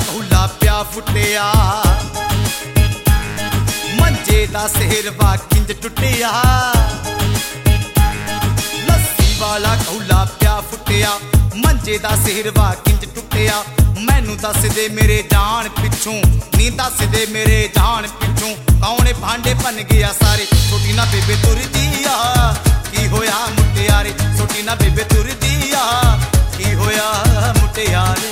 कौला प्या फुटिया मंजे दा सेहरवा किंज टुटिया लस्सी वाला कौला प्या फुटिया मंजे दा सेहरवा किंज टुटिया मैनू दस दे मेरे जान पिछों नी दस दे मेरे जान पिछों कौने भांडे बन गया सारे छोटी ना बेबे तुर दिया की होया मुटियारे छोटी ना बेबे तुर दिया की होया मुटियारे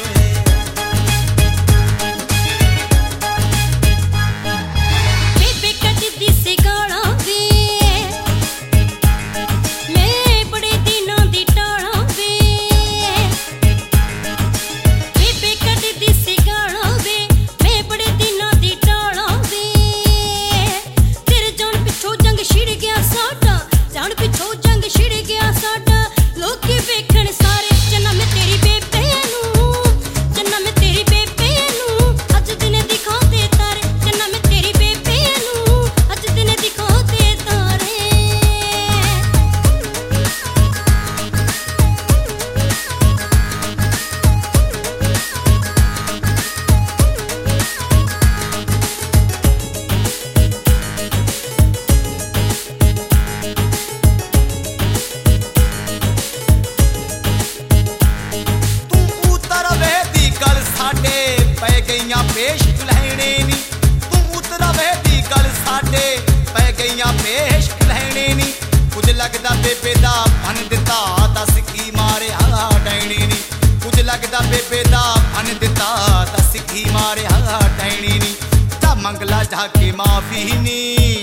पेश लहने नी तू उतरा वहदी गल साडे पै गईयां पेश लहने नी कुछ लगदा बेबे दा बन दिता दस की मारे हा डैनी नी कुछ लगदा बेबे दा बन दिता दस की मारे हा डैनी नी जा मंगला जाके माफी नी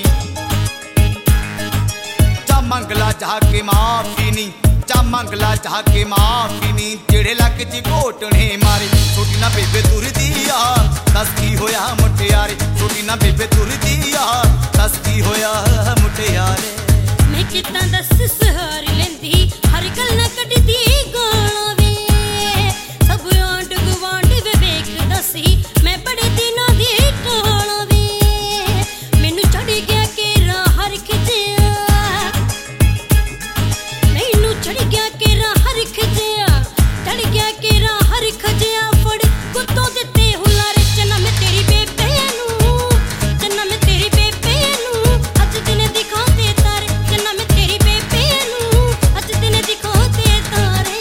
जा मंगला जाके माफी नी जा मंगला जाके माफी नी जेड़े लक च घोटने मारे छोटी ना बेबे तुर दिया दस की होया मुटियारे छोटी ना बेबे तुर दिया दस की होया मुटियारे मैं कितना दस सहार लेंदी हर गल ना कटदी गाना वे सब आंड गवांड वे वेख दसी मैं बड़े दिनों दी कहाना वे मैनू चढ़ गया केरा हर खिजिया मैनू चढ़ गया केरा हर खिजिया चढ़ गया केरा हर खजिया फड़ कुत्तों दिते हुलारे चन्ना मैं तेरी बेबे नू चन्ना मैं तेरी बेबे नू अज दिन दिखाते तारे चन्ना मैं तेरी बेबे नू अज दिन दिखाते तारे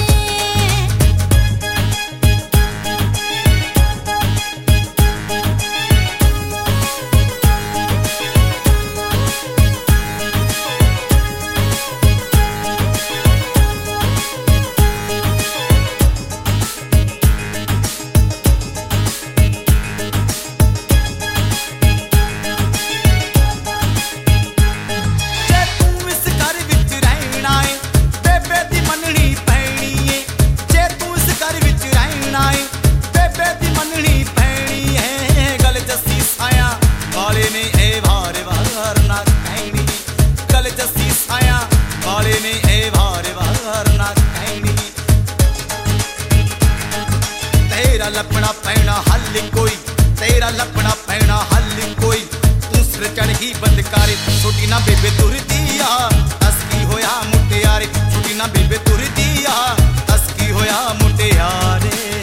लपना पैना हल कोई तेरा लपना पैना हल कोई तू सिर चढ़ ही बंद करे छोटी ना बेबे तुर दिया दस की होया मुटियारे छोटी ना बेबे तुर दिया दस की होया मुटियारे।